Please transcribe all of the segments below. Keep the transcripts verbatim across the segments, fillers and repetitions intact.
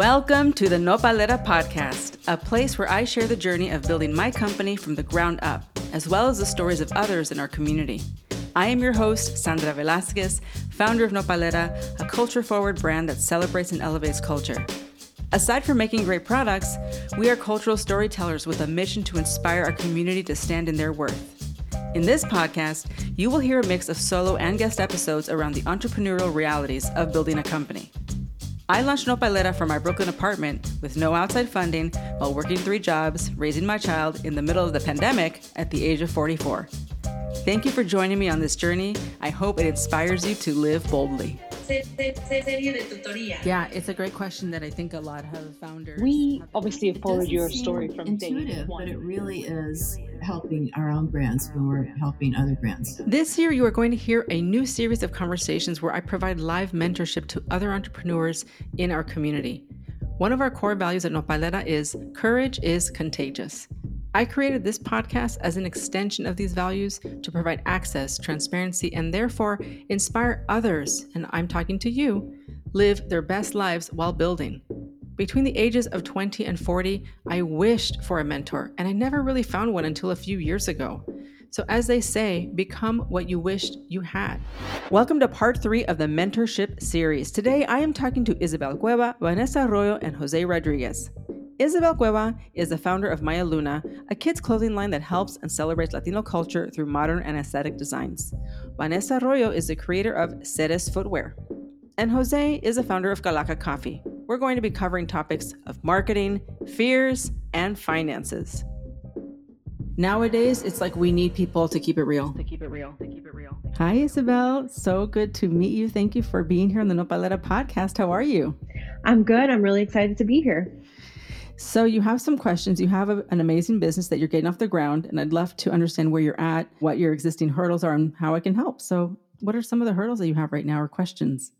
Welcome to the Nopalera Podcast, a place where I share the journey of building my company from the ground up, as well as the stories of others in our community. I am your host, Sandra Velasquez, founder of Nopalera, a culture-forward brand that celebrates and elevates culture. Aside from making great products, we are cultural storytellers with a mission to inspire our community to stand in their worth. In this podcast, you will hear a mix of solo and guest episodes around the entrepreneurial realities of building a company. I launched Nopalera from my Brooklyn apartment with no outside funding while working three jobs, raising my child in the middle of the pandemic at the age of forty-four. Thank you for joining me on this journey. I hope it inspires you to live boldly. Yeah, it's a great question that I think a lot of founders... We obviously have followed your story from intuitive, but it really is helping our own brands when we're helping other brands. This year, you are going to hear a new series of conversations where I provide live mentorship to other entrepreneurs in our community. One of our core values at Nopalera is courage is contagious. I created this podcast as an extension of these values to provide access, transparency, and therefore inspire others, and I'm talking to you, live their best lives while building. Between the ages of twenty and forty, I wished for a mentor, and I never really found one until a few years ago. So as they say, become what you wished you had. Welcome to part three of the mentorship series. Today, I am talking to Isabel Cueva, Vanessa Arroyo, and Jose Rodriguez. Isabel Cueva is the founder of Maya Luna, a kids' clothing line that helps and celebrates Latino culture through modern and aesthetic designs. Vanessa Arroyo is the creator of Ceres Footwear. And Jose is the founder of Calaca Coffee. We're going to be covering topics of marketing, fears, and finances. Nowadays, it's like we need people to keep it real. To keep it real. To keep it real. Hi, Isabel. So good to meet you. Thank you for being here on the Nopalera podcast. How are you? I'm good. I'm really excited to be here. So you have some questions. You have a, an amazing business that you're getting off the ground, and I'd love to understand where you're at, what your existing hurdles are, and how I can help. So what are some of the hurdles that you have right now or questions?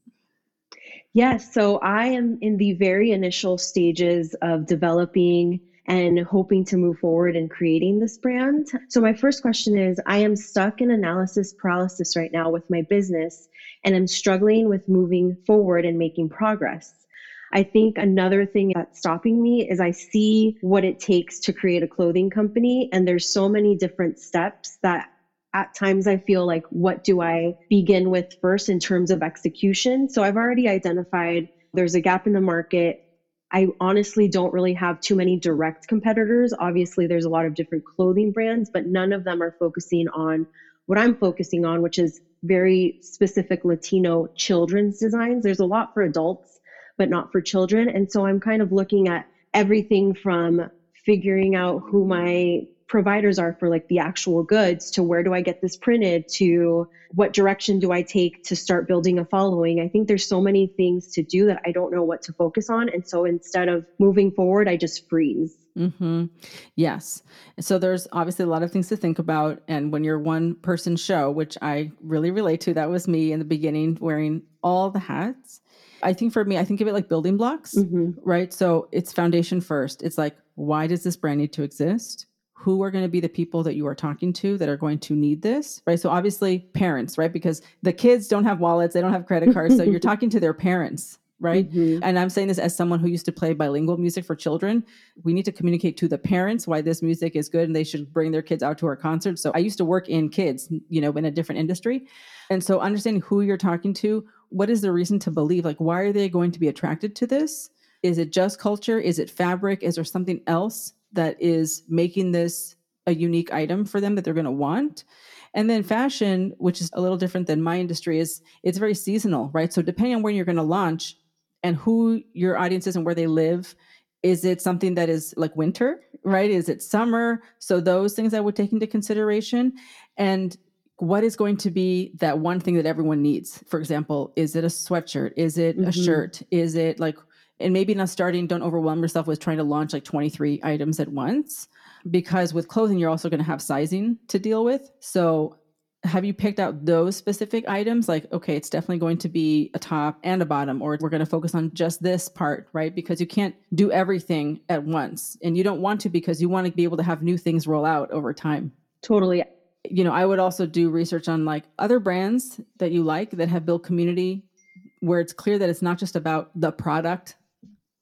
Yes. So I am in the very initial stages of developing and hoping to move forward in creating this brand. So my first question is, I am stuck in analysis paralysis right now with my business, and I'm struggling with moving forward and making progress. I think another thing that's stopping me is I see what it takes to create a clothing company, and there's so many different steps that at times I feel like, what do I begin with first in terms of execution? So I've already identified there's a gap in the market. I honestly don't really have too many direct competitors. Obviously, there's a lot of different clothing brands, but none of them are focusing on what I'm focusing on, which is very specific Latino children's designs. There's a lot for adults, but not for children. And so I'm kind of looking at everything from figuring out who my providers are for like the actual goods, to where do I get this printed, to what direction do I take to start building a following. I think there's so many things to do that I don't know what to focus on. And so instead of moving forward, I just freeze. Mm-hmm. Yes. So there's obviously a lot of things to think about. And when you're one person show, which I really relate to, that was me in the beginning, wearing all the hats. I think for me, I think of it like building blocks, mm-hmm. right? So it's foundation first. It's like, why does this brand need to exist? Who are going to be the people that you are talking to that are going to need this, right? So obviously parents, right? Because the kids don't have wallets, they don't have credit cards. So you're talking to their parents, right? Mm-hmm. And I'm saying this as someone who used to play bilingual music for children. We need to communicate to the parents why this music is good and they should bring their kids out to our concerts. So I used to work in kids, you know, in a different industry. And so understanding who you're talking to, what is the reason to believe? Like, why are they going to be attracted to this? Is it just culture? Is it fabric? Is there something else that is making this a unique item for them that they're going to want? And then fashion, which is a little different than my industry, is it's very seasonal, right? So depending on when you're going to launch and who your audience is and where they live, is it something that is like winter, right? Is it summer? So those things I would take into consideration. And what is going to be that one thing that everyone needs? For example, is it a sweatshirt? Is it mm-hmm. a shirt? Is it like, and maybe not starting, don't overwhelm yourself with trying to launch like twenty-three items at once, because with clothing, you're also going to have sizing to deal with. So have you picked out those specific items? Like, okay, it's definitely going to be a top and a bottom, or we're going to focus on just this part, right? Because you can't do everything at once, and you don't want to, because you want to be able to have new things roll out over time. Totally. You know, I would also do research on like other brands that you like that have built community, where it's clear that it's not just about the product,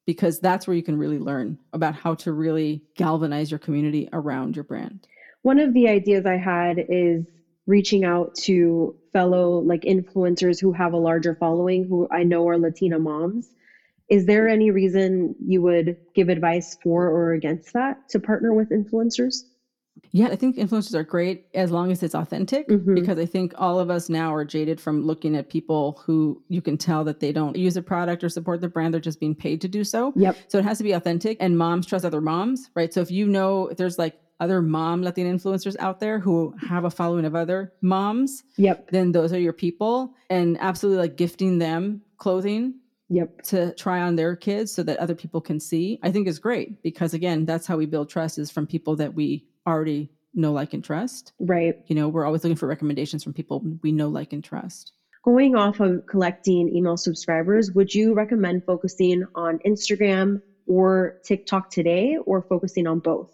because that's where you can really learn about how to really galvanize your community around your brand. One of the ideas I had is reaching out to fellow like influencers who have a larger following, who I know are Latina moms. Is there any reason you would give advice for or against that, to partner with influencers? Yeah, I think influencers are great as long as it's authentic, Mhm. because I think all of us now are jaded from looking at people who you can tell that they don't use a product or support the brand. They're just being paid to do so. Yep. So it has to be authentic, and moms trust other moms, right? So if you know if there's like other mom Latina influencers out there who have a following of other moms, Yep. then those are your people. And absolutely like gifting them clothing Yep. to try on their kids so that other people can see, I think is great, because again, that's how we build trust, is from people that we already know, like, and trust. Right. You know, we're always looking for recommendations from people we know, like, and trust. Going off of collecting email subscribers, would you recommend focusing on Instagram or TikTok today, or focusing on both?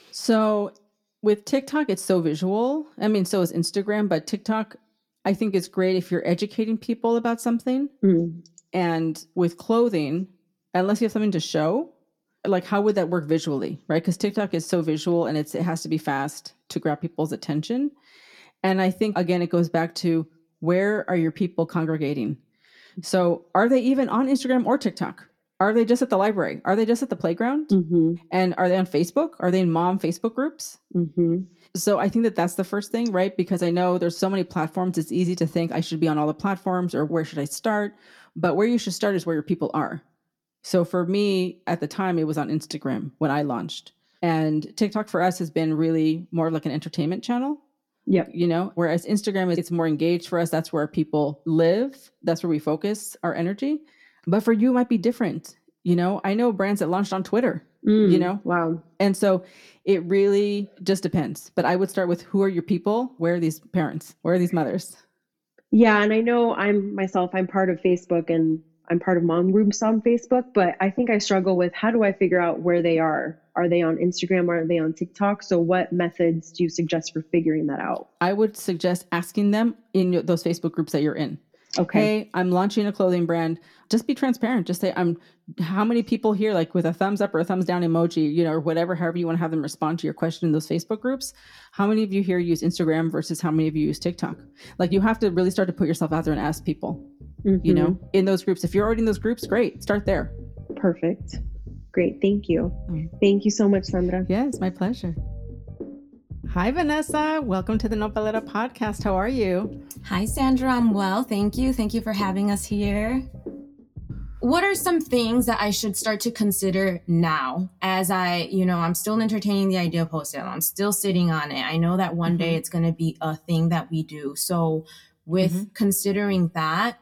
So with TikTok, it's so visual. I mean, so is Instagram, but TikTok, I think it's great if you're educating people about something. Mm. And with clothing, unless you have something to show, like how would that work visually, right? Because TikTok is so visual, and it's it has to be fast to grab people's attention. And I think, again, it goes back to, where are your people congregating? So are they even on Instagram or TikTok? Are they just at the library? Are they just at the playground? Mm-hmm. And are they on Facebook? Are they in mom Facebook groups? Mm-hmm. So I think that that's the first thing, right? Because I know there's so many platforms. It's easy to think I should be on all the platforms, or where should I start? But where you should start is where your people are. So for me, at the time, it was on Instagram when I launched. And TikTok for us has been really more of like an entertainment channel. Yep. You know, whereas Instagram, it's more engaged for us. That's where people live. That's where we focus our energy. But for you, it might be different. You know, I know brands that launched on Twitter, Mm, you know, wow. and so it really just depends. But I would start with, who are your people? Where are these parents? Where are these mothers? Yeah, and I know I'm myself, I'm part of Facebook, and I'm part of mom groups on Facebook, but I think I struggle with, how do I figure out where they are? Are they on Instagram? Are they on TikTok? So what methods do you suggest for figuring that out? I would suggest asking them in your, those Facebook groups that you're in. Okay. Hey, I'm launching a clothing brand. Just be transparent. Just say, I'm, how many people here, like with a thumbs up or a thumbs down emoji, you know, or whatever, however you want to have them respond to your question in those Facebook groups. How many of you here use Instagram versus how many of you use TikTok? Like, you have to really start to put yourself out there and ask people, Mhm. you know, in those groups. If you're already in those groups, great. Start there. Perfect. Great. Thank you. Mm. Thank you so much, Sandra. Yeah, it's my pleasure. Hi, Vanessa. Welcome to the Nopalera podcast. How are you? Hi, Sandra. I'm well. Thank you. Thank you for having us here. What are some things that I should start to consider now, as I, you know, I'm still entertaining the idea of wholesale. I'm still sitting on it. I know that one Mm-hmm. day it's going to be a thing that we do. So with Mm-hmm. considering that,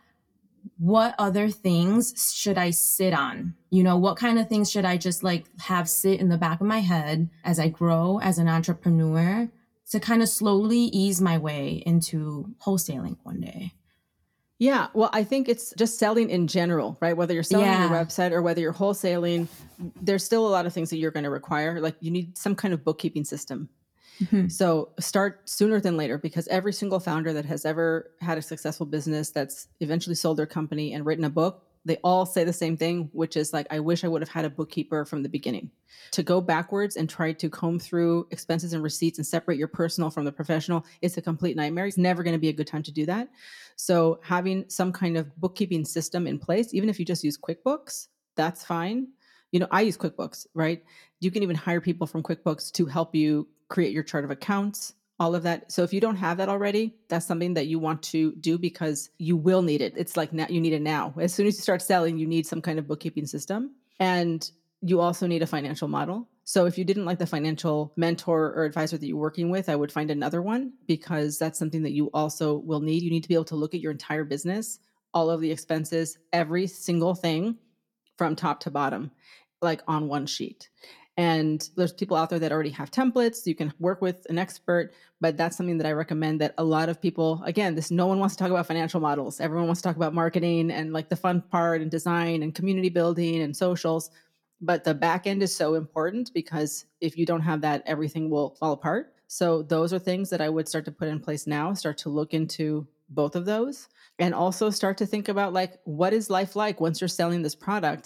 what other things should I sit on? You know, what kind of things should I just like have sit in the back of my head as I grow as an entrepreneur, to kind of slowly ease my way into wholesaling one day? Yeah, well, I think it's just selling in general, right? Whether you're selling on your Yeah. website or whether you're wholesaling, there's still a lot of things that you're going to require. Like, you need some kind of bookkeeping system. Mhm. So start sooner than later, because every single founder that has ever had a successful business that's eventually sold their company and written a book, they all say the same thing, which is like, I wish I would have had a bookkeeper from the beginning. To go backwards and try to comb through expenses and receipts and separate your personal from the professional, it's a complete nightmare. It's never going to be a good time to do that. So having some kind of bookkeeping system in place, even if you just use QuickBooks, that's fine. You know, I use QuickBooks, right? You can even hire people from QuickBooks to help you create your chart of accounts, all of that. So if you don't have that already, that's something that you want to do, because you will need it. It's like, now you need it now. As soon as you start selling, you need some kind of bookkeeping system. And you also need a financial model. So if you didn't like the financial mentor or advisor that you're working with, I would find another one, because that's something that you also will need. You need to be able to look at your entire business, all of the expenses, every single thing from top to bottom, like on one sheet. And there's people out there that already have templates. You can work with an expert, but that's something that I recommend, that a lot of people, again, this, no one wants to talk about financial models. Everyone wants to talk about marketing and like the fun part and design and community building and socials. But the back end is so important, because if you don't have that, everything will fall apart. So those are things that I would start to put in place now, start to look into both of those, and also start to think about, like, what is life like once you're selling this product?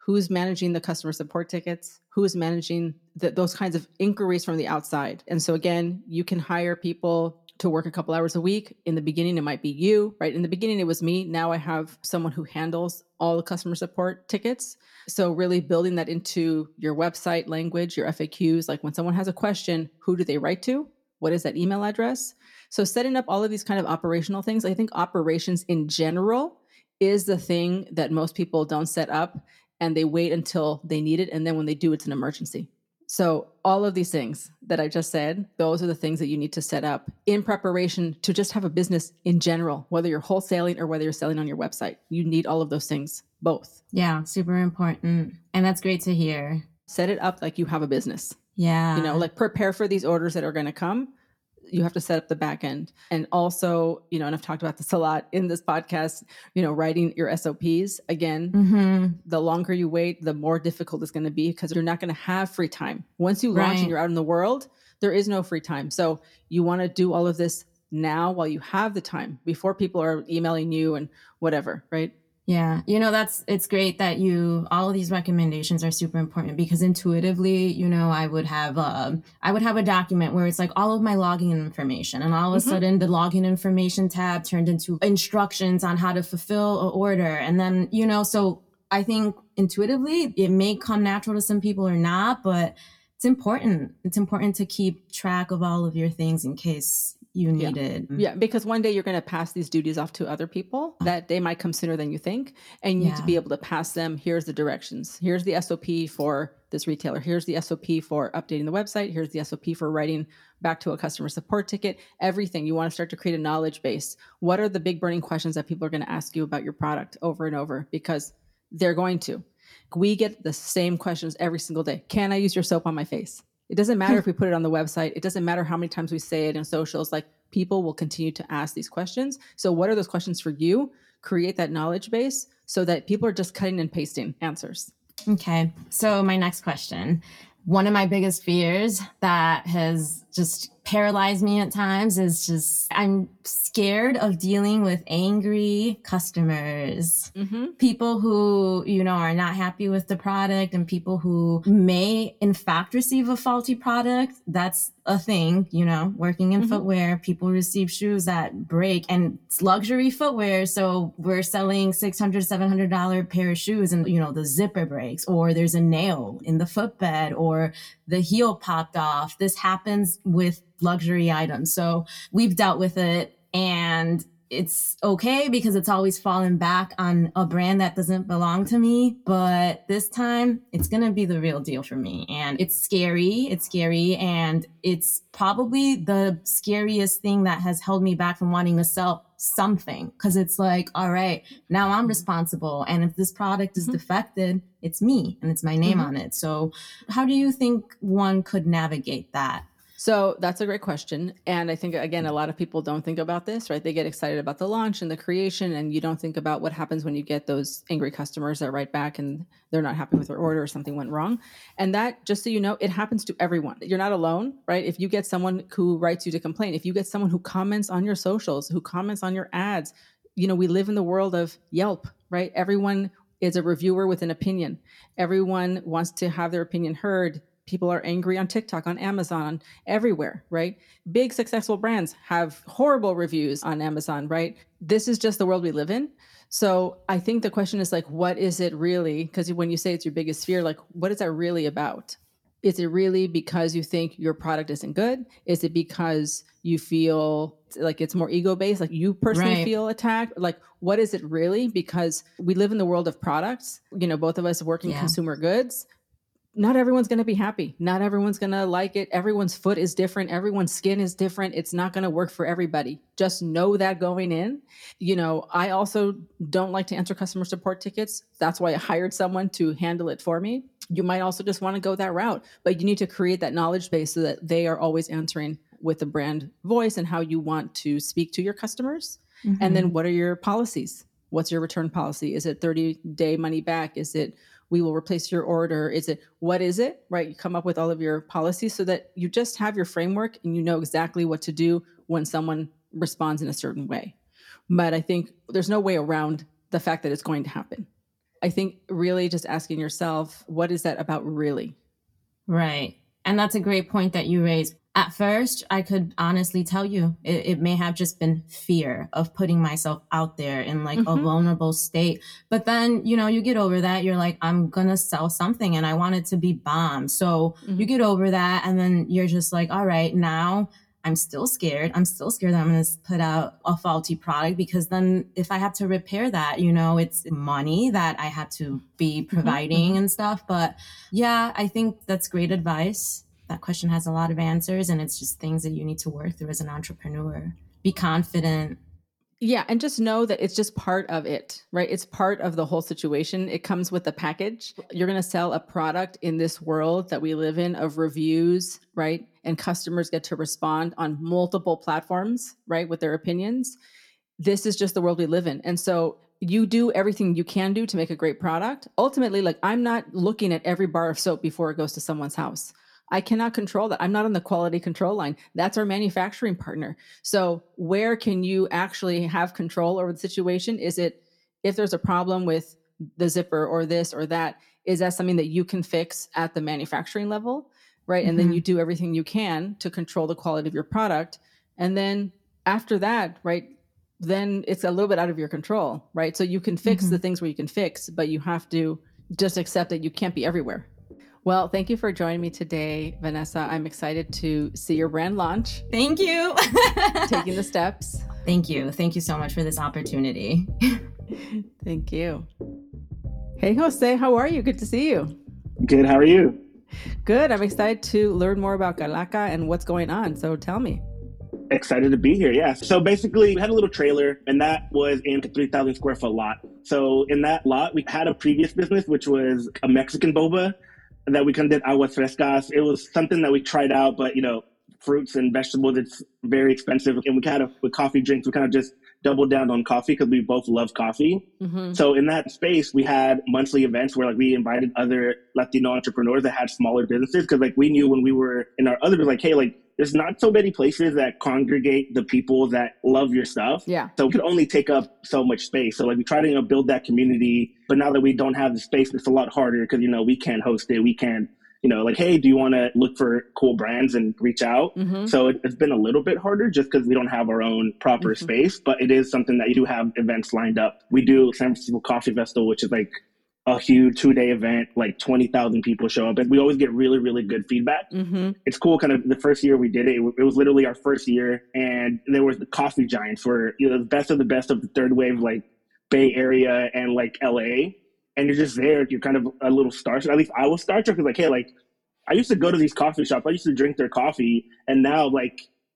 Who's managing the customer support tickets? Who's managing the, those kinds of inquiries from the outside? And so again, you can hire people to work a couple hours a week. In the beginning, it might be you, right? In the beginning, it was me. Now I have someone who handles all the customer support tickets. So really building that into your website language, your F A Qs, like when someone has a question, who do they write to? What is that email address? So setting up all of these kind of operational things, I think operations in general is the thing that most people don't set up, and they wait until they need it. And then when they do, it's an emergency. So all of these things that I just said, those are the things that you need to set up in preparation to just have a business in general, whether you're wholesaling or whether you're selling on your website. You need all of those things, both. Yeah, super important. And that's great to hear. Set it up like you have a business. Yeah. You know, like prepare for these orders that are going to come. You have to set up the back end. And also, you know, and I've talked about this a lot in this podcast, you know, writing your S O Ps. Again, mm-hmm. the longer you wait, the more difficult it's going to be because you're not going to have free time. Once you launch right. and you're out in the world, there is no free time. So you want to do all of this now while you have the time before people are emailing you and whatever, right? Yeah. You know, that's, it's great that you, all of these recommendations are super important because intuitively, you know, I would have, uh, I would have a document where it's like all of my login information and all of a mm-hmm. sudden the login information tab turned into instructions on how to fulfill an order. And then, you know, so I think intuitively it may come natural to some people or not, but it's important. It's important to keep track of all of your things in case you need yeah. it. Yeah, because one day you're going to pass these duties off to other people. That day might come sooner than you think. And you yeah. need to be able to pass them. Here's the directions. Here's the S O P for this retailer. Here's the S O P for updating the website. Here's the S O P for writing back to a customer support ticket. Everything. You want to start to create a knowledge base. What are the big burning questions that people are going to ask you about your product over and over? Because they're going to. We get the same questions every single day. Can I use your soap on my face? It doesn't matter if we put it on the website. It doesn't matter how many times we say it in socials. Like people will continue to ask these questions. So what are those questions for you? Create that knowledge base so that people are just cutting and pasting answers. Okay. So my next question, one of my biggest fears that has just paralyzed me at times is just, I'm scared of dealing with angry customers, mm-hmm. people who, you know, are not happy with the product and people who may in fact receive a faulty product. That's a thing, you know, working in mm-hmm. footwear, people receive shoes that break and it's luxury footwear. So we're selling six hundred dollars, seven hundred dollars pair of shoes and, you know, the zipper breaks or there's a nail in the footbed or the heel popped off. This happens with luxury items. So we've dealt with it and it's okay because it's always fallen back on a brand that doesn't belong to me. But this time it's going to be the real deal for me. And it's scary. It's scary. And it's probably the scariest thing that has held me back from wanting to sell something. Because it's like, all right, now I'm responsible. And if this product is mm-hmm. defected, it's me and it's my name mm-hmm. on it. So how do you think one could navigate that? So that's a great question. And I think, again, a lot of people don't think about this, right? They get excited about the launch and the creation, and you don't think about what happens when you get those angry customers that write back and they're not happy with their order or something went wrong. And that, just so you know, it happens to everyone. You're not alone, right? If you get someone who writes you to complain, if you get someone who comments on your socials, who comments on your ads, you know, we live in the world of Yelp, right? Everyone is a reviewer with an opinion. Everyone wants to have their opinion heard. People are angry on TikTok, on Amazon, everywhere, right? Big successful brands have horrible reviews on Amazon, right? This is just the world we live in. So I think the question is like, what is it really? Because when you say it's your biggest fear, like, what is that really about? Is it really because you think your product isn't good? Is it because you feel like it's more ego-based, like you personally right. feel attacked? Like, what is it really? Because we live in the world of products, you know, both of us work in yeah. consumer goods. Not everyone's going to be happy. Not everyone's going to like it. Everyone's foot is different. Everyone's skin is different. It's not going to work for everybody. Just know that going in. You know, I also don't like to answer customer support tickets. That's why I hired someone to handle it for me. You might also just want to go that route, but you need to create that knowledge base so that they are always answering with the brand voice and how you want to speak to your customers. Mm-hmm. And then what are your policies? What's your return policy? Is it thirty day money back? Is it we will replace your order? Is it, what is it, right? You come up with all of your policies so that you just have your framework and you know exactly what to do when someone responds in a certain way. But I think there's no way around the fact that it's going to happen. I think really just asking yourself, what is that about really? Right. And that's a great point that you raised. At first, I could honestly tell you it, it may have just been fear of putting myself out there in like Mm-hmm. a vulnerable state. But then, you know, you get over that. You're like, I'm going to sell something and I want it to be bomb. So Mm-hmm. you get over that. And then you're just like, all right, now I'm still scared. I'm still scared that I'm going to put out a faulty product, because then if I have to repair that, you know, it's money that I have to be providing Mm-hmm. and stuff. But yeah, I think that's great advice. That question has a lot of answers, and it's just things that you need to work through as an entrepreneur. Be confident. Yeah. And just know that it's just part of it, right? It's part of the whole situation. It comes with the package. You're going to sell a product in this world that we live in of reviews, right? And customers get to respond on multiple platforms, right? With their opinions. This is just the world we live in. And so you do everything you can do to make a great product. Ultimately, like, I'm not looking at every bar of soap before it goes to someone's house. I cannot control that. I'm not on the quality control line. That's our manufacturing partner. So where can you actually have control over the situation? Is it, if there's a problem with the zipper or this or that, is that something that you can fix at the manufacturing level, right? Mm-hmm. And then you do everything you can to control the quality of your product. And then after that, right, then it's a little bit out of your control, right? So you can fix mm-hmm. the things where you can fix, but you have to just accept that you can't be everywhere. Well, thank you for joining me today, Vanessa. I'm excited to see your brand launch. Thank you. Taking the steps. Thank you. Thank you so much for this opportunity. Thank you. Hey, Jose, how are you? Good to see you. Good. How are you? Good. I'm excited to learn more about Calaca and what's going on. So tell me. Excited to be here. Yeah. So basically, we had a little trailer, and that was in a three thousand square foot lot. So in that lot, we had a previous business, which was a Mexican boba that we kind of did aguas frescas. It was something that we tried out, but you know, fruits and vegetables, it's very expensive. And we kind of, with coffee drinks, we kind of just doubled down on coffee because we both love coffee. Mm-hmm. So in that space, we had monthly events where like we invited other Latino entrepreneurs that had smaller businesses. Cause like we knew when we were in our other, like, hey, like there's not so many places that congregate the people that love your stuff. Yeah. So we could only take up so much space. So like we try to, you know, build that community, but now that we don't have the space, it's a lot harder because, you know, we can't host it. We can't, you know, like, hey, do you want to look for cool brands and reach out? Mm-hmm. So it, it's been a little bit harder just because we don't have our own proper mm-hmm. space, but it is something that you do have events lined up. We do San Francisco Coffee Festival, which is like a huge two-day event, like twenty thousand people show up. And we always get really, really good feedback. Mm-hmm. It's cool. Kind of the first year we did it, it was literally our first year. And there was the coffee giants were, you know, the best of the best of the third wave, like Bay Area and like L A. And you're just there. You're kind of a little starstruck. At least I was starstruck because, like, hey, like, I used to go to these coffee shops. I used to drink their coffee. And now, like...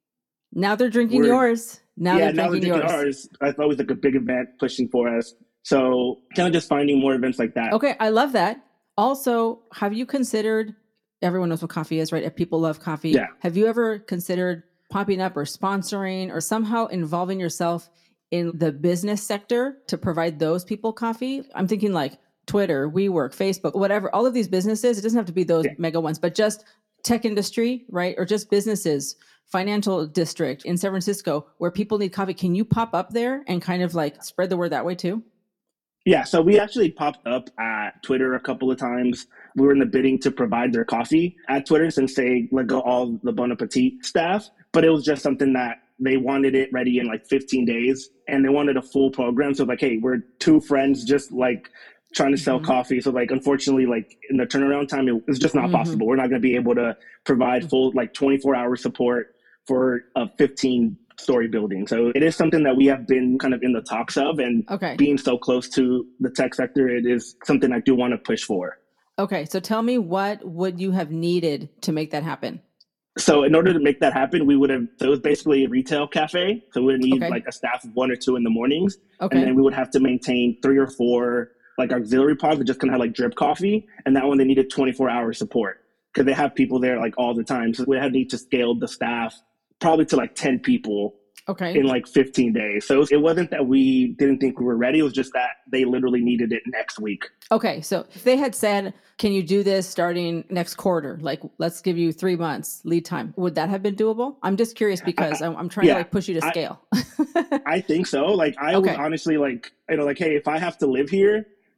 Now they're drinking yours. Now yeah, they're now drinking they're drinking yours. ours. That's always, like, a big event pushing for us. So kind of just finding more events like that. Okay, I love that. Also, have you considered... Everyone knows what coffee is, right? If people love coffee. Yeah. Have you ever considered popping up or sponsoring or somehow involving yourself in the business sector to provide those people coffee? I'm thinking like Twitter, WeWork, Facebook, whatever, all of these businesses. It doesn't have to be those yeah. mega ones, but just tech industry, right? Or just businesses, financial district in San Francisco where people need coffee. Can you pop up there and kind of like spread the word that way too? Yeah, so we actually popped up at Twitter a couple of times. We were in the bidding to provide their coffee at Twitter since they let go all the Bon Appetit staff, but it was just something that they wanted it ready in like fifteen days and they wanted a full program. So like, hey, we're two friends just like trying to sell mm-hmm. coffee. So like, unfortunately, like in the turnaround time, it, it's just not mm-hmm. possible. We're not going to be able to provide full like twenty-four hour support for a fifteen story building. So it is something that we have been kind of in the talks of, and okay. being so close to the tech sector, it is something I do want to push for. Okay. So tell me, what would you have needed to make that happen? So in order to make that happen, we would have, so it was basically a retail cafe. So we would need okay. like a staff of one or two in the mornings. Okay. And then we would have to maintain three or four like auxiliary pods that just kind of have like drip coffee. And that one, they needed twenty-four hour support because they have people there like all the time. So we had need to scale the staff probably to like ten people okay. in like fifteen days. So it wasn't that we didn't think we were ready. It was just that they literally needed it next week. Okay. So if they had said, can you do this starting next quarter? Like, let's give you three months lead time. Would that have been doable? I'm just curious because I, I'm, I'm trying yeah, to like push you to scale. I, I think so. Like I okay. was honestly like, you know, like, hey, if I have to live here,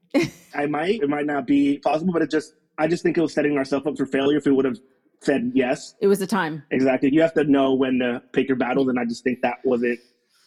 I might, it might not be possible, but it just, I just think it was setting ourselves up for failure if we would have said yes. It was the time. Exactly. You have to know when to pick your battles. And I just think that wasn't.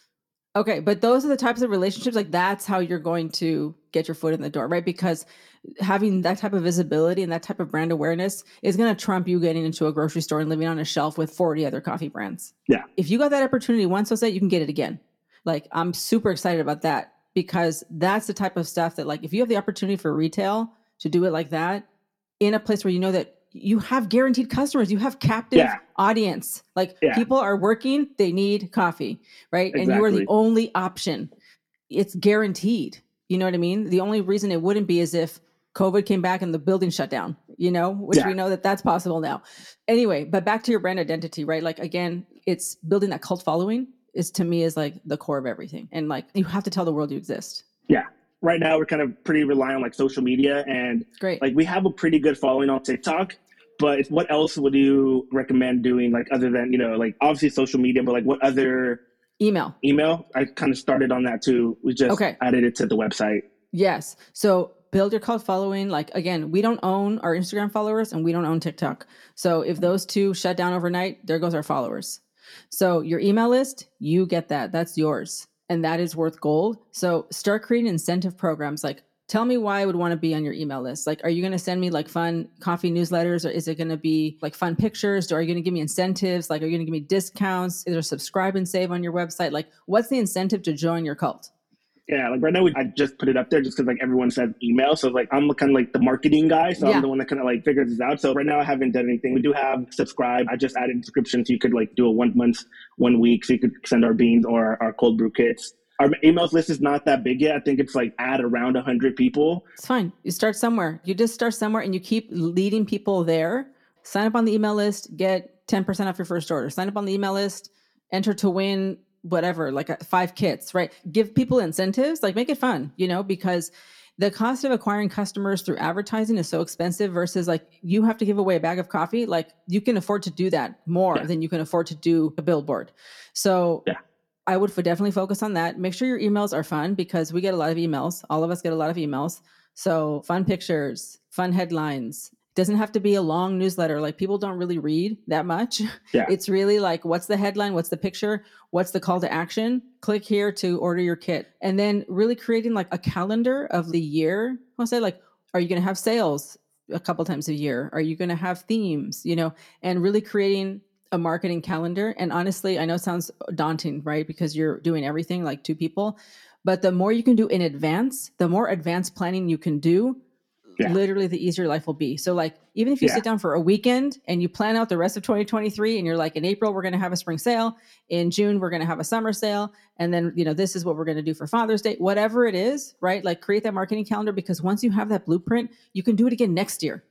Okay. But those are the types of relationships, like that's how you're going to get your foot in the door, right? Because having that type of visibility and that type of brand awareness is going to trump you getting into a grocery store and living on a shelf with forty other coffee brands. Yeah. If you got that opportunity once, Jose, you can get it again. Like, I'm super excited about that, because that's the type of stuff that, like, if you have the opportunity for retail to do it like that in a place where you know that you have guaranteed customers, you have captive Yeah. audience, like Yeah. people are working, they need coffee, right? Exactly. And you are the only option. It's guaranteed. You know what I mean? The only reason it wouldn't be is if COVID came back and the building shut down, you know, which Yeah. we know that that's possible now. Anyway, but back to your brand identity, right? Like, again, it's building that cult following is, to me, is like the core of everything. And like, you have to tell the world you exist. Yeah. Right now we're kind of pretty reliant on like social media, and Great. like we have a pretty good following on TikTok, but what else would you recommend doing, like other than, you know, like obviously social media, but like what other Email. email? I kind of started on that too. We just Okay. added it to the website. Yes. So build your cult following. Like, again, we don't own our Instagram followers and we don't own TikTok. So if those two shut down overnight, there goes our followers. So your email list, you get that. That's yours. And that is worth gold. So start creating incentive programs. Like, tell me why I would want to be on your email list. Like, are you going to send me like fun coffee newsletters, or is it going to be like fun pictures? Or are you going to give me incentives? Like, are you going to give me discounts? Is there subscribe and save on your website? Like, what's the incentive to join your cult? Yeah, like right now we, I just put it up there just because like everyone said email. So like I'm kind of like the marketing guy. So Yeah. I'm the one that kind of like figures this out. So right now I haven't done anything. We do have subscribe. I just added descriptions. So you could like do a one month, one week. So you could send our beans or our, our cold brew kits. Our emails list is not that big yet. I think it's like at around one hundred people. It's fine. You start somewhere. You just start somewhere and you keep leading people there. Sign up on the email list, get ten percent off your first order. Sign up on the email list, enter to win whatever, like uh, five kits, right? Give people incentives, like make it fun, you know, because the cost of acquiring customers through advertising is so expensive versus like you have to give away a bag of coffee. Like you can afford to do that more Yeah. than you can afford to do a billboard. So Yeah. I would f- definitely focus on that. Make sure your emails are fun, because we get a lot of emails. All of us get a lot of emails. So fun pictures, fun headlines. It doesn't have to be a long newsletter. Like, people don't really read that much. Yeah. It's really like, what's the headline? What's the picture? What's the call to action? Click here to order your kit. And then really creating like a calendar of the year. I'll say, like, are you going to have sales a couple times a year? Are you going to have themes, you know, and really creating a marketing calendar. And honestly, I know it sounds daunting, right? Because you're doing everything like two people, but the more you can do in advance, the more advanced planning you can do, Yeah. literally the easier life will be. So like, even if you Yeah. sit down for a weekend and you plan out the rest of twenty twenty-three and you're like, in April, we're going to have a spring sale. In June, we're going to have a summer sale. And then, you know, this is what we're going to do for Father's Day, whatever it is, right? Like, create that marketing calendar, because once you have that blueprint, you can do it again next year.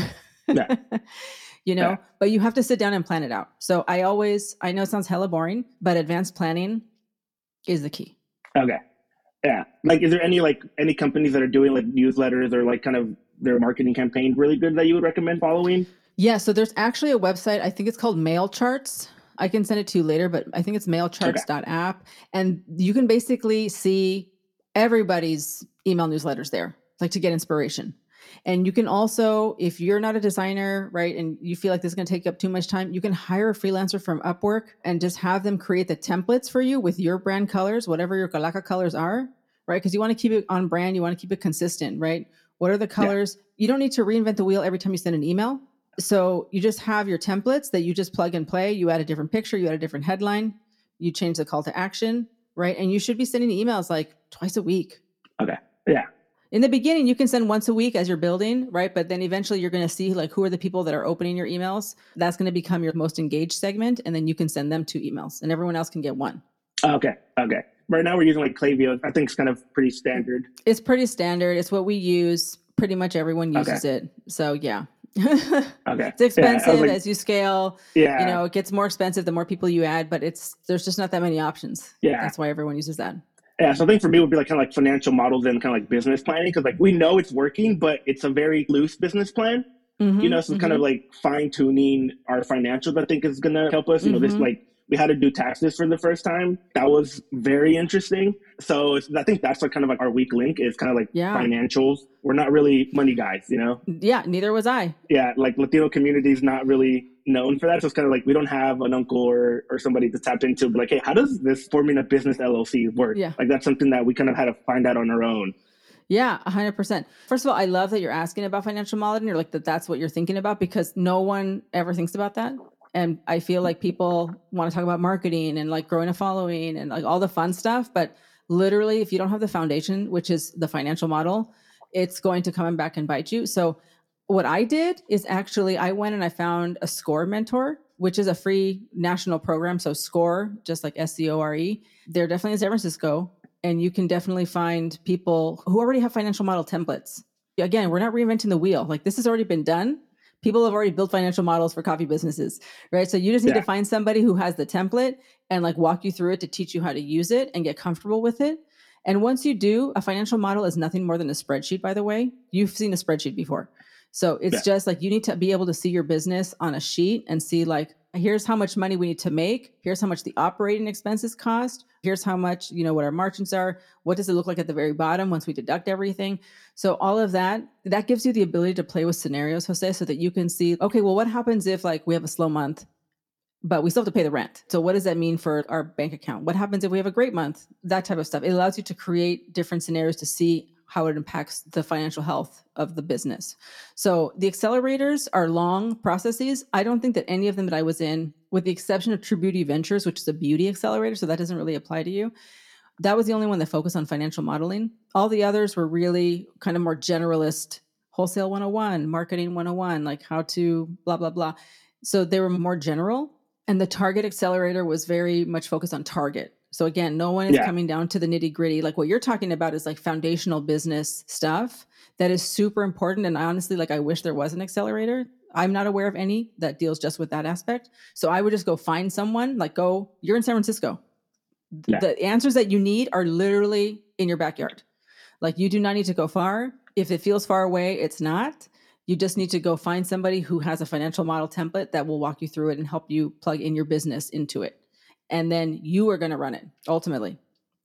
Yeah. You know, Yeah. but you have to sit down and plan it out. So I always, I know it sounds hella boring, but advanced planning is the key. Okay. Yeah. Like, is there any, like any companies that are doing like newsletters or like kind of their marketing campaign really good that you would recommend following? Yeah. So there's actually a website, I think it's called Mail Charts. I can send it to you later, but I think it's mail charts dot app. And you can basically see everybody's email newsletters there, like, to get inspiration. And you can also, if you're not a designer, right, and you feel like this is going to take up too much time, you can hire a freelancer from Upwork and just have them create the templates for you with your brand colors, whatever your Calaca colors are, right? Because you want to keep it on brand. You want to keep it consistent, right? What are the colors? Yeah. You don't need to reinvent the wheel every time you send an email. So you just have your templates that you just plug and play. You add a different picture, you add a different headline, you change the call to action, right? And you should be sending emails like twice a week. Okay. Yeah. In the beginning, you can send once a week as you're building, right? But then eventually you're going to see like who are the people that are opening your emails. That's going to become your most engaged segment. And then you can send them two emails and everyone else can get one. Okay. Okay. Right now we're using like Klaviyo. I think it's kind of pretty standard. It's pretty standard. It's what we use. Pretty much everyone uses Okay. it. So yeah. Okay. It's expensive yeah, like, as you scale. Yeah. You know, it gets more expensive the more people you add, but it's there's just not that many options. Yeah. That's why everyone uses that. Yeah, so I think for me it would be like kind of like financial models and kind of like business planning, because like we know it's working, but it's a very loose business plan. Mm-hmm, you know, so mm-hmm. kind of like fine tuning our financials, I think is going to help us. You know, Mm-hmm. this like we had to do taxes for the first time. That was very interesting. So it's, I think that's like kind of like our weak link is kind of like Yeah. financials. We're not really money guys, you know? Yeah, neither was I. Yeah, like Latino community is not really known for that. So it's kind of like we don't have an uncle or, or somebody to tap into. But like, hey, how does this forming a business L L C work? Yeah. Like that's something that we kind of had to find out on our own. Yeah, one hundred percent. First of all, I love that you're asking about financial modeling, or like that that's what you're thinking about, because no one ever thinks about that. And I feel like people want to talk about marketing and like growing a following and like all the fun stuff. But literally, if you don't have the foundation, which is the financial model, it's going to come back and bite you. So what I did is actually I went and I found a SCORE mentor, which is a free national program. So SCORE, just like S C O R E, they're definitely in San Francisco. And you can definitely find people who already have financial model templates. Again, we're not reinventing the wheel. Like this has already been done. People have already built financial models for coffee businesses, right? So you just need Yeah. to find somebody who has the template and like walk you through it to teach you how to use it and get comfortable with it. And once you do, a financial model is nothing more than a spreadsheet, by the way. You've seen a spreadsheet before. So it's Yeah. just like you need to be able to see your business on a sheet and see like, here's how much money we need to make. Here's how much the operating expenses cost. Here's how much, you know, what our margins are. What does it look like at the very bottom once we deduct everything? So all of that, that gives you the ability to play with scenarios, Jose, so that you can see, okay, well, what happens if like we have a slow month, but we still have to pay the rent? So what does that mean for our bank account? What happens if we have a great month? That type of stuff. It allows you to create different scenarios to see how it impacts the financial health of the business. So the accelerators are long processes. I don't think that any of them that I was in, with the exception of True Beauty Ventures, which is a beauty accelerator, so that doesn't really apply to you, that was the only one that focused on financial modeling. All the others were really kind of more generalist, wholesale one oh one, marketing one oh one, like how to blah, blah, blah. So they were more general. And the Target Accelerator was very much focused on target. So again, no one is Yeah. coming down to the nitty gritty. Like what you're talking about is like foundational business stuff that is super important. And I honestly, like, I wish there was an accelerator. I'm not aware of any that deals just with that aspect. So I would just go find someone, like go, you're in San Francisco. Yeah. The answers that you need are literally in your backyard. Like you do not need to go far. If it feels far away, it's not. You just need to go find somebody who has a financial model template that will walk you through it and help you plug in your business into it. And then you are going to run it ultimately.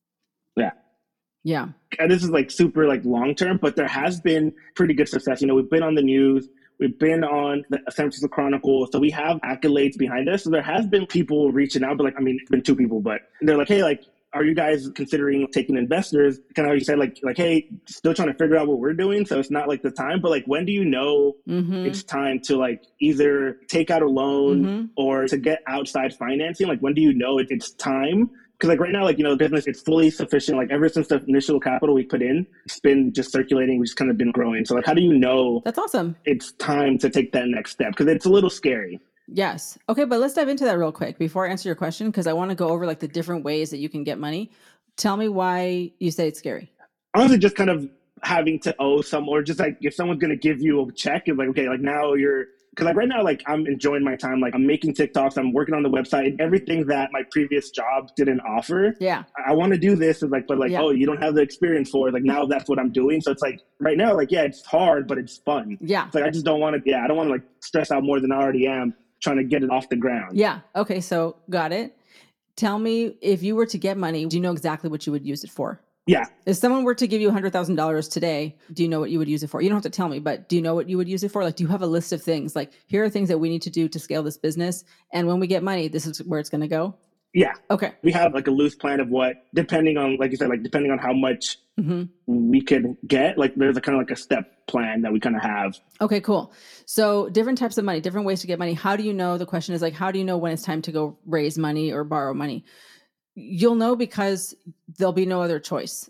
Yeah. Yeah. And this is like super like long term, but there has been pretty good success. You know, we've been on the news, we've been on the San Francisco Chronicle, so we have accolades behind us. So there has been people reaching out, but like, I mean, it's been two people, but they're like, hey, like, are you guys considering taking investors? Kind of how you said, like, like, hey, still trying to figure out what we're doing, so it's not like the time. But like, when do you know Mm-hmm. it's time to like either take out a loan Mm-hmm. or to get outside financing? Like, when do you know it, it's time? Because like right now, like, you know, the business, it's fully sufficient. Like ever since the initial capital we put in, it's been just circulating. We've just kind of been growing. So like, how do you know That's awesome. it's time to take that next step? Because it's a little scary. Yes. Okay, but let's dive into that real quick before I answer your question, because I want to go over like the different ways that you can get money. Tell me why you say it's scary. Honestly, just kind of having to owe some, or just like if someone's going to give you a check, it's like, okay, like now you're, because like right now, like I'm enjoying my time. Like I'm making TikToks, I'm working on the website, everything that my previous job didn't offer. Yeah. I, I want to do this. It's like, but like, Yeah. oh, you don't have the experience for it. Like now that's what I'm doing. So it's like right now, like, yeah, it's hard, but it's fun. Yeah. It's like, I just don't want to, yeah, I don't want to like stress out more than I already am trying to get it off the ground. Yeah. Okay. So got it. Tell me, if you were to get money, do you know exactly what you would use it for? Yeah. If someone were to give you one hundred thousand dollars today, do you know what you would use it for? You don't have to tell me, but do you know what you would use it for? Like, do you have a list of things? Like, here are things that we need to do to scale this business. And when we get money, this is where it's going to go. Yeah. Okay. We have like a loose plan of what, depending on, like you said, like depending on how much Mm-hmm. we could get, like there's a kind of like a step plan that we kind of have. Okay, cool. So different types of money, different ways to get money. How do you know? The question is like, how do you know when it's time to go raise money or borrow money? You'll know because there'll be no other choice.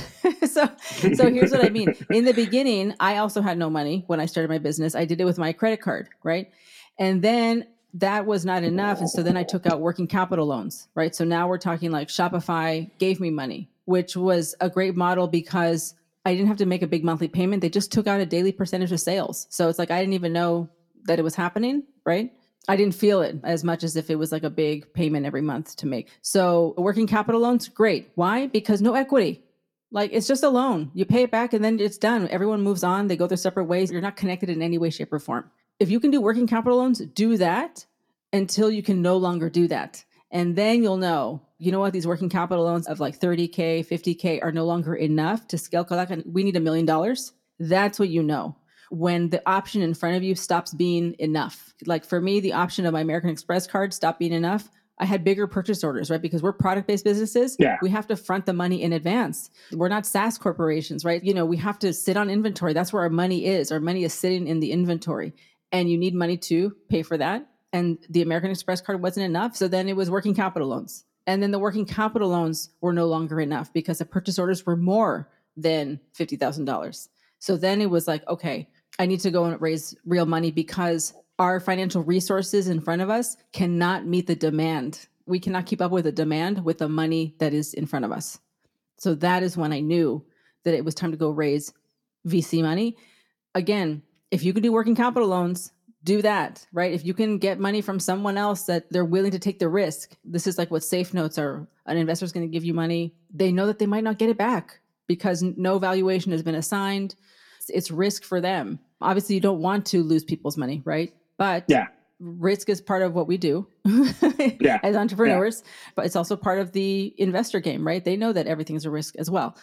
so, so here's what I mean. In the beginning, I also had no money when I started my business. I did it with my credit card, right? And then that was not enough. And so then I took out working capital loans, right? So now we're talking like Shopify gave me money, which was a great model because I didn't have to make a big monthly payment. They just took out a daily percentage of sales. So it's like, I didn't even know that it was happening, right? I didn't feel it as much as if it was like a big payment every month to make. So working capital loans, great. Why? Because no equity. Like it's just a loan. You pay it back and then it's done. Everyone moves on. They go their separate ways. You're not connected in any way, shape, or form. If you can do working capital loans, do that until you can no longer do that. And then you'll know, you know what, these working capital loans of like thirty K, fifty K are no longer enough to scale Kodak, and we need a million dollars. That's what you know. When the option in front of you stops being enough. Like for me, the option of my American Express card stopped being enough. I had bigger purchase orders, right? Because we're product-based businesses. Yeah. We have to front the money in advance. We're not SaaS corporations, right? You know, we have to sit on inventory. That's where our money is. Our money is sitting in the inventory. And you need money to pay for that. And the American Express card wasn't enough. So then it was working capital loans. And then the working capital loans were no longer enough because the purchase orders were more than fifty thousand dollars. So then it was like, okay, I need to go and raise real money because our financial resources in front of us cannot meet the demand. We cannot keep up with the demand with the money that is in front of us. So that is when I knew that it was time to go raise V C money. Again, if you can do working capital loans, do that, right? If you can get money from someone else that they're willing to take the risk, this is like what safe notes are. An investor is going to give you money. They know that they might not get it back because no valuation has been assigned. It's risk for them. Obviously, you don't want to lose people's money, right? But yeah. risk is part of what we do yeah. as entrepreneurs, yeah. but it's also part of the investor game, right? They know that everything's a risk as well.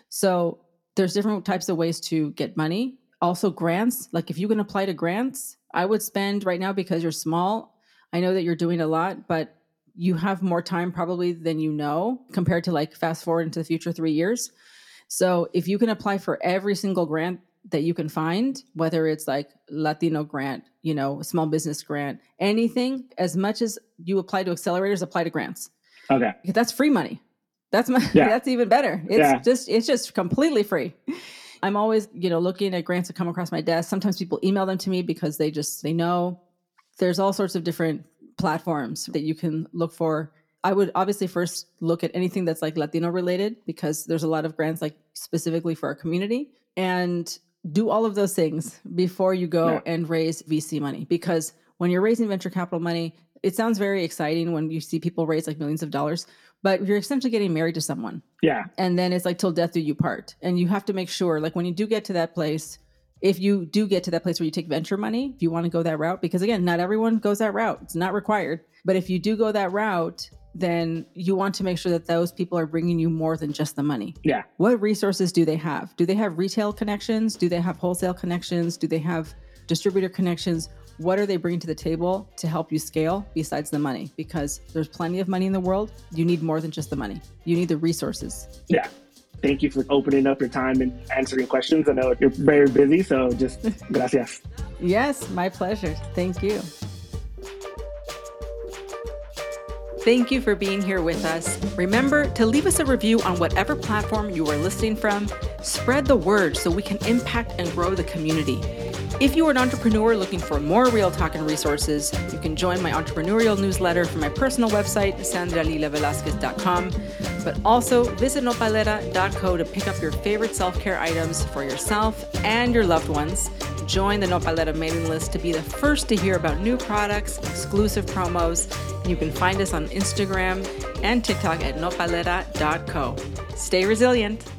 So there's different types of ways to get money. Also grants, like if you can apply to grants, I would spend right now because you're small. I know that you're doing a lot, but you have more time probably than you know compared to like fast forward into the future three years. So if you can apply for every single grant that you can find, whether it's like Latino grant, you know, small business grant, anything, as much as you apply to accelerators, apply to grants. Okay. That's free money. That's my, yeah. that's even better. It's yeah. just, it's just completely free. I'm always, you know, looking at grants that come across my desk. Sometimes people email them to me because they just, they know. There's all sorts of different platforms that you can look for. I would obviously first look at anything that's like Latino related because there's a lot of grants like specifically for our community, and do all of those things before you go yeah. and raise V C money. Because when you're raising venture capital money, it sounds very exciting when you see people raise like millions of dollars, but you're essentially getting married to someone. Yeah. And then it's like till death do you part. And you have to make sure, like when you do get to that place, if you do get to that place where you take venture money, if you want to go that route, because again, not everyone goes that route. It's not required. But if you do go that route, then you want to make sure that those people are bringing you more than just the money. Yeah. What resources do they have? Do they have retail connections? Do they have wholesale connections? Do they have distributor connections? What are they bringing to the table to help you scale besides the money? Because there's plenty of money in the world. You need more than just the money. You need the resources. Yeah. Thank you for opening up your time and answering questions. I know you're very busy, so just gracias. Yes, my pleasure. Thank you. Thank you for being here with us. Remember to leave us a review on whatever platform you are listening from. Spread the word so we can impact and grow the community. If you are an entrepreneur looking for more real talk and resources, you can join my entrepreneurial newsletter from my personal website, sandra lila velasquez dot com. But also visit nopalera dot co to pick up your favorite self-care items for yourself and your loved ones. Join the Nopalera mailing list to be the first to hear about new products, exclusive promos. You can find us on Instagram and TikTok at nopalera dot co. Stay resilient.